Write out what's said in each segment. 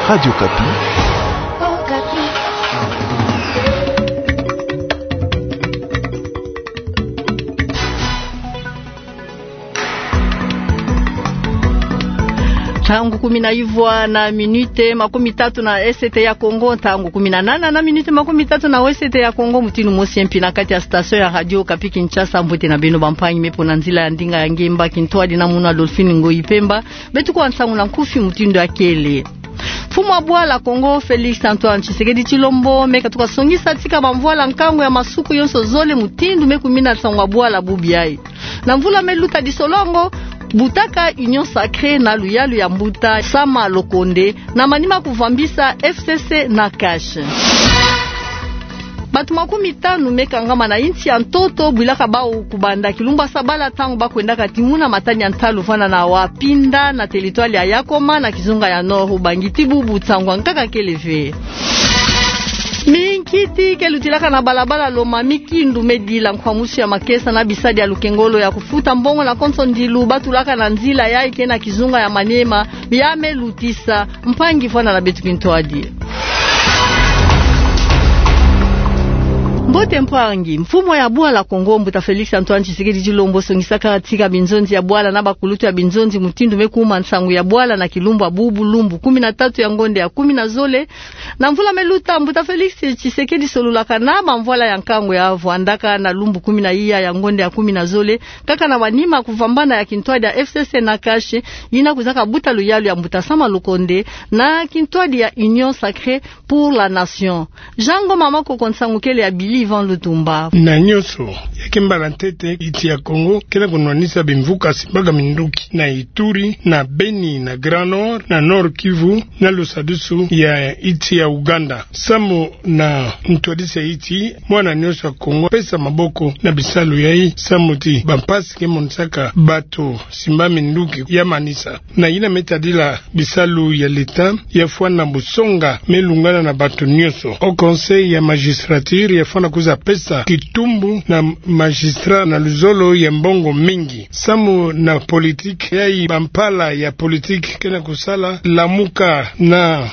Radio Kapi. Tangu 10 na minute 30 na ST ya Kongo, tangu 18 na minute 30 na ST ya Kongo, mutinu mosi mpina kati ya station ya Radio Kapi Kinshasa mbote na beno bampanyi mepo na nzila ya ndinga ya Ngemba Kintwadi na muna Dolphine Ngoi Pemba betu kwa nsangu na nkufi mutindo akele. Fumu wa Bwala Kongo Felix Antoine Tshisekedi Tshilombo meka tukasongisa tika bamvwala nkango ya masuku yonso zole mutindu meku mina tsangwa Bwala bubiai. Na mvula meluta disolongo Butaka Union Sacrée na luyalu ya Mbuta Sama Lokonde na manima kuvambisa FCC na Cash. Batu 50 mekangama na inchi ya ntoto bwilaka bao kubanda kilumba sabala tangu bakwenda katimuna matani ya ntalu vana na wapinda na teritwali ya Yakoma na Kizunga ya Nord ubangitibu butangwa nkaka keleve. Minkiti kelutilaka na balabala Loma Mikindu medila nkwamushi ya Makesa na bisadi ya Lukengolo ya kufuta mbongo na konso ndilu batulaka na nzila ya ike na Kizunga ya Maniema biyame lutisa mpangi fwana na betu Kintwadi. Mbote mpangi mfumo ya Bwala Kongo Mbuta Felix Antoine Tshisekedi Tshilombo songisaka katika binzonzi ya Bwala na bakulutu ya binzonzi mutindu mekuma nsangu ya Bwala na Kilumba bubu lumbu 13 ya ngonde ya 10 na zole na mvula meluta Mbuta Felix Tshisekedi solulaka na mamvwala ya nkango ya Vwandaka na lumbu 10 ya ngonde ya 10 na zole kaka na wanima kuvambana ya Kintwadi ya FCC na Cash yina kuzaka buta luyalu ya Mbuta Sama Lokonde na Kintwadi ya Union Sacrée pour la Nation. Jango mamako konsangu kele ya Bili Van Lutumba na nyoso yakimbala tete iti ya Kongo kena kunwanisa bimvuka simbaga minduki na Ituri na Beni na Grand Nord na Nord Kivu na Lusadusu ya iti ya Uganda samu na ntwadisa iti mwana nyoso ya Kongo pesa maboko na bisalu ya hii samuti bampasi ke monsaka bato simba minduki ya manisa na ina metadila bisalu ya leta ya fwana busonga melungana na bato nyoso au conseil ya magistrature ya fwana kuza pesa kitumbu na magistrat na luzolo ya mbongo mingi samu na politique ya bampala ya politique kena kusala lamuka na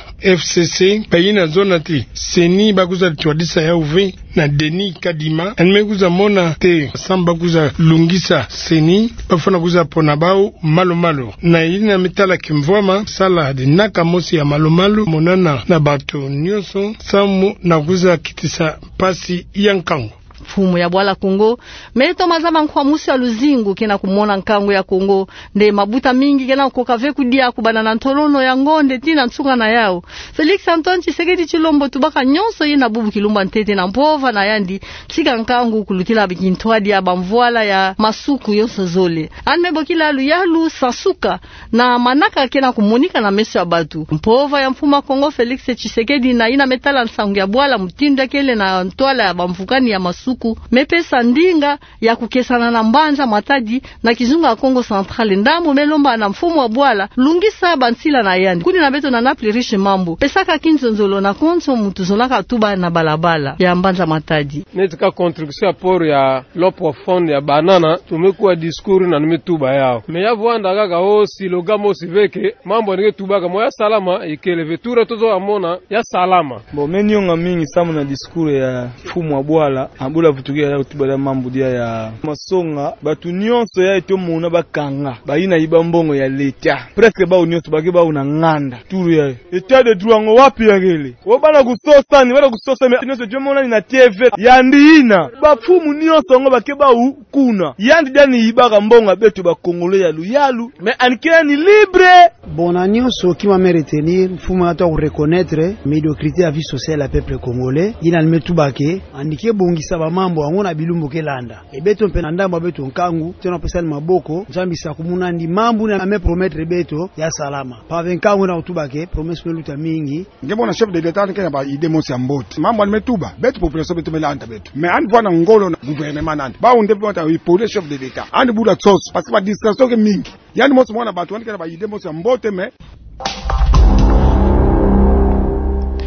FCC bayina zonati seni bakuza twadisa ya uve na Denis Kadima animekuza mona te samba kuza lungisa seni bafana kuza pona bao malo na ina mitala kimvwama sala hadi naka mosi ya malo monana na bato nyoso samu na kuza kitisa pasi yankango fumu ya Bwala Kongo meto mazama nkwamusi ya luzingu kena kumona nkango ya Kongo nde mabuta mingi kena kokave kudia kubana na ntolono ya ngonde tina ntsuka na yao. Felix Antoine Tshisekedi Tshilombo tubaka nyonso yina bubu kilumba ntete na mpova na yandi tsika nkangu kulutila Kintwadi ya bamvwala ya masuku yonso zole anmebokila luyalu sasuka na manaka kena kumonika na meso ya batu mpova ya mfuma Kongo Felix Tshisekedi na ina metala nsangu ya Bwala mtinda kele na ntwala ya bamvukani ya masuku mepesa ndinga ya kukesana na Mbanja Matadi na Kizunga ya Kongo Central ndamo melomba na mfumo wa Bwala lungisa bansila na yandi kuni na beto na napli riche mambo pesaka kinzonzolo na konso mutuzolaka tuba na balabala ya Mbanja Matadi netika contribution ya poro ya lopo fond ya banana tumekuwa diskuru na numetuba yao meyavwanda kaka o silogamo siveke mambo nige tubaka moya salama ikeleve tura tozo amona ya salama bo menyonga mingi samu na diskuru ya mfumo wa Bwala ambula vutukia ya kutubala mambo dia ya masonga batu nyonso ya eto muna bakanga bayina ibambongo ya leta presque ba nyonso bakiba una nganda turu ya etat de droit ngo wapi ya gele wabana kusosa ni bana kusosa nyonso jomona ni na TV yandina bafumu nyonso ngo bakiba kuna yandi dani ibaka mbonga betu ba Kongole ya luyalu mais anikira ni libre bona nyonso qui m'a retenir mfumu ata ku reconnaître médiocrité à vie sociale à peuple congolais ina limetubake andike bongisa ba mambo angona bilumbu kelanda ebeto mpena ndamba beto nkangu tena pesa ni maboko nzambi sa kumuna ndi mambu na ame promettre beto ya salama pa venkangu na utubake promesse meluta mingi ngebo na chef de l'état nkenya ba idemo si amboti mambo alimetuba beto population beto melanda beto mais and vana ngolo na gouvernement nandi ba unde bota ipole chef de l'état and buda sos parce que ba discussion ke mingi yani mosi mwana batu nkenya ba idemo si ambote mais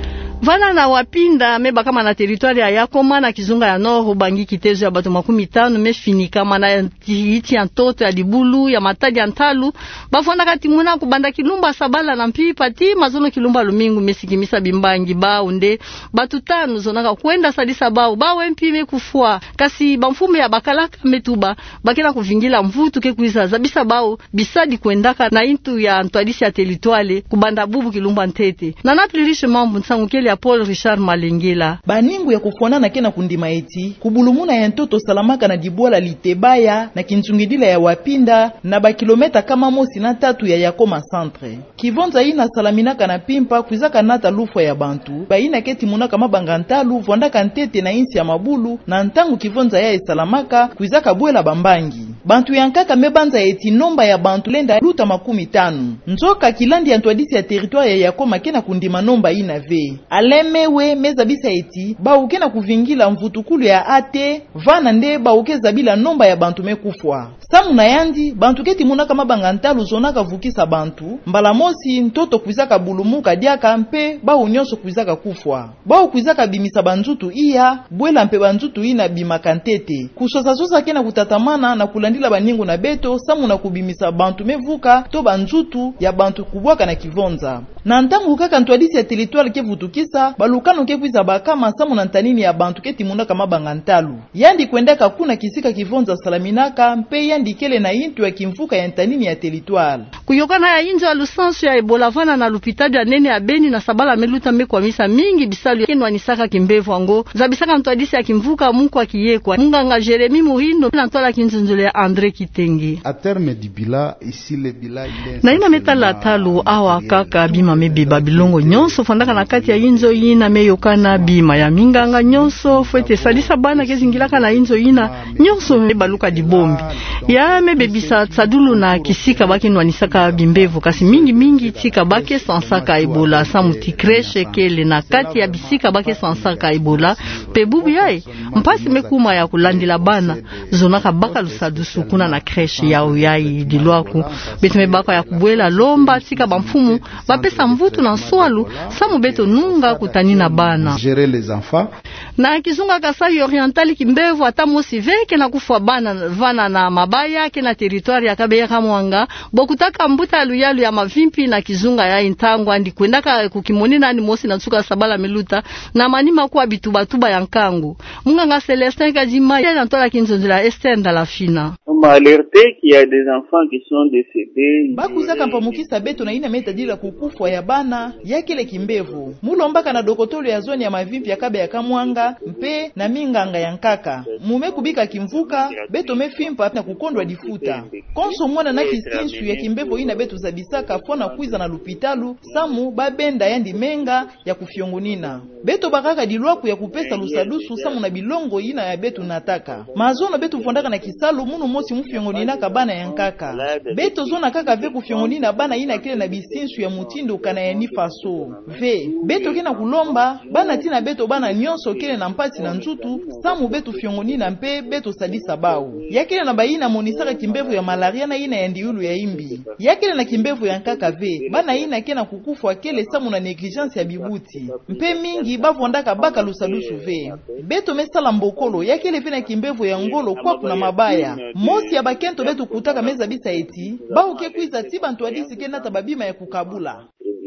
Vana na wapinda meba kama na territoire ya Yakoma na Kizunga ya Nord ubangi kitezo ya bato 50 mefini kama na iti ya Ntoto ya Libulu ya Matadi ya Ntalu bafona kati muna kubanda Kilumba Sabala na Mpipa ti mazono Kilumba Lumingu mesikimisa bimbangi ba unde batu 5 zonaka kwenda sadisa bao empime kufua kasi bamfume ya bakalaka metuba bakena kuvingila mvutu ke kuiza zabisa bao bisadi kwendaka na intu ya Ntwadisi ya territoire kubanda bubu Kilumba Ntete na naplirishe mambo nsangu kele ya Paul Richard Malengela baningu ya kufuanana kena kundima eti kubulumuna ya Ntoto Salamaka na Dibola Litebaya na Kinchungidila ya wapinda na bakilometa kama mosi na 3 ya Yakoma centre kivonza ina salaminaka na pimpa kuizaka nata lufwa ya bantu baina keti munaka mabanga Ntalu vondaka Ntete na insi ya Mabulu na ntangu kivonza ya Salamaka kuizaka Bwela Bambangi bantu yankaka mebanza eti nomba ya bantu lenda luta 50 nzoka kilandi ya Ntwadisi ya territoire ya Yakoma kena kundima nomba ina ve alemewe meza bisa eti bauke na kuvingila mvutukulu ya ate vana nde bauke zabila nomba ya bantu mekufwa samu na yandi bantu keti munaka mabanga Ntalu zonaka vukisa bantu mbala mosi Ntoto kuizaka bulumuka diaka mpe bau nyonso kuizaka kufwa bau kuizaka bimisa banzutu iya Bwela mpe banzutu ina bimaka Ntete kusosa kena kutatamana na kulandila baningu na beto samu na kubimisa bantu mevuka to banzutu ya bantu kubwaka na kivonza na ntangu kaka Ntwadisi ya territoire ke vutukisa balukano ke kwiza bakama samu na ntanini ya bantu keti munaka mabanga Ntalu yandi kwendaka kuna kisika kivonza salaminaka mpe yandi kele na intu ya kimvuka ya ntanini ya territoire kuyokana ya inzo ya lusansu ya Ebola vana na lupitadi ya nene ya Beni na Sabala meluta mekwa misa mingi bisalu kenwa nisaka kimbevu ango zabisaka Ntwadisi ya kimvuka mungu akiyekwa munganga Jeremy Muhindo na ntola kinzunzule ya Andre Kitengi a terme du bilan ici le bilan na ina metala talu awa kaka bima mebiba bilongo nyonso fandaka na kati ya inzo ina meyokana bima ya minganga nyonso fwete sadisa bana kezingilaka na inzo ina nyonso mebaluka dibombi ya mebebisa tsadulu na kisika bakenwa nisaka bimbevu kasi mingi tika bake sansaka Ebola samuti kreshe kele na kati ya bisika bake sansaka Ebola pebubu yae mpasi mekuma ya kulandila bana zonaka baka lusadusu kuna na kreshe yao yai dilwaku betu mebaka ya kubwela lomba tika bamfumu bapesa mvutu na swalu samu beto nunga kutanina bana gérer les enfants na Kizunga Kasai Orientali kimbevu atamosi veke na kufwa bana vana na mabaya kena territoire ya Kabeya Kamwanga bokutaka mbuta luyalu ya mavimpi na Kizunga ya intangu andi kwendaka kukimoni nani mosi na tsuka Sabala meluta na manima kuwa bituba ya nkangu munganga Celestin Kajima ya ntola kinzonzula Esther Ndalafina on m'a alerté qu'il y a des enfants qui sont décédés bakuzaka mpamukisa beto na ina metadila kukufwa ya bana ya kile kimbevu mulombaka na dokotolo ya zoni ya mavimpi ya Kabeya Kamwanga mpe na minganga ya nkaka mume kubika kimvuka beto mefimpa na kukondwa difuta konso mwana na kisinsu ya kimbevo ina beto zabisaka fona kuiza na lupitalu samu babenda yandi menga ya kufyongunina beto bakaka dilwaku ya kupesa lusadusu samu na bilongo ina ya beto nataka mazono beto fondaka na kisalu munu mosi mufyongunina kabana ya nkaka beto zona kaka ve kufyongunina bana ina kile na bisinsu ya mutindo kana ya nifaso ve beto kena kulomba bana tina beto bana nyonso kile na mpati na nzutu samu beto fyongonina mpe beto sadisa bao yakile na baina monisaka kimbevu ya malaria na ina ya ndiulu ya imbi yakile na kimbevu ya nkaka ve bana ina kena kukufu akele samu na negligence ya bibuti mpe mingi bavondaka baka lusadusu ve beto mesala mbokolo yakile ve na kimbevu ya ngolo kwa kuna mabaya mosi ya bakento beto kutaka meza bisa eti bao ke kuiza tiba Ntwadisi kena tababima ya kukabula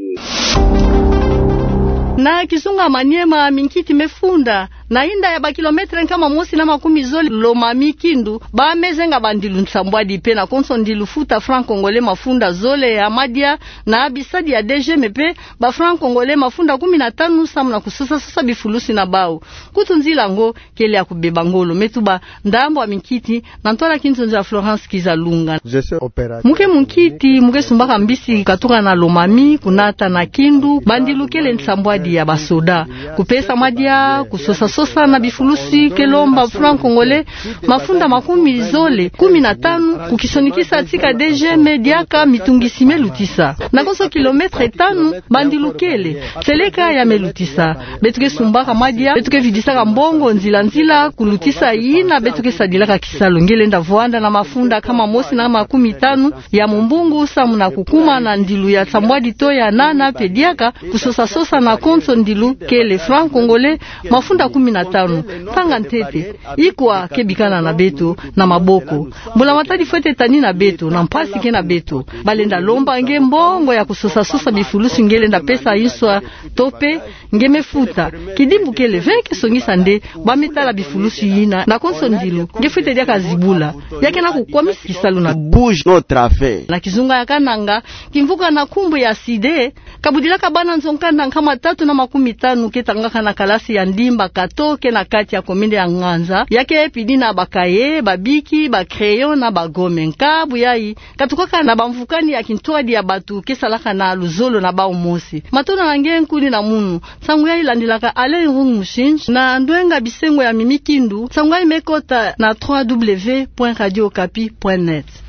na Kizunga Manyema minkiti mefunda na inda ya bakilometre kama mosi na 10 zoli loma mikindu ba mezenga bandilu nsambwadi pe na konso ndilu futa franc congolais mafunda zole ya madia na abisadi ya DG mepe ba franc congolais mafunda 15 samu na kususa bifulusi na bao kutunzila ngo kele ya kubeba ngolo metuba ndambo wa minkiti na ntola kinzonza ya Florence Kizalunga muke munkiti muke sumbaka mbisi katuka na lomami kunata na kindu bandilu kele nsambwadi ya basoda kupesa madia kusosa sosa na bifulusi kelomba franc congolais mafunda makumi zole 15 kukisonikisa tika DG mediaka mitungisi melutisa na koso kilometre 5 bandilukele seleka ya melutisa betuke sumbaka madia betuke vidisaka mbongo nzila kulutisa yina betuke sadilaka kisalo ngelenda voanda na mafunda kama mosi na 15 ya mumbungu samu na kukuma na ndilu ya tsambwadi to ya nana pediaka kusosa na konso ndilu kele franc congolais mafunda 15 tanga ntete ikwa kebikana na beto na maboko mbula matadi fete tani na beto na mpasi ke na beto balenda lomba nge mbongo ya kusosa bifulusi ngelenda pesa inswa tope ngemefuta kidimbu kele veke songisa nde bametala bifulusi yina na konso ndilu ngefete dia kazibula yake na kukwamisi kisalo na bouge notre affaire na kizunga ya kananga kimvuka na kumbu ya side kabudila kabana nzonkanda nkama 350 ketangaka na kalasi ya ndimba katoke na kati ya kominde ya Nganza yake epidi na bakaye babiki ba crayon na bagome nkabu yai katukaka na bamvukani ya kintwadi ya batu kesalaka na luzolo na baumosi matona nange nkuni na munu sangu yai landilaka ale ngungu mushinji na ndwenga bisengo ya mimikindu sangu yai mekota na www.radiokapi.net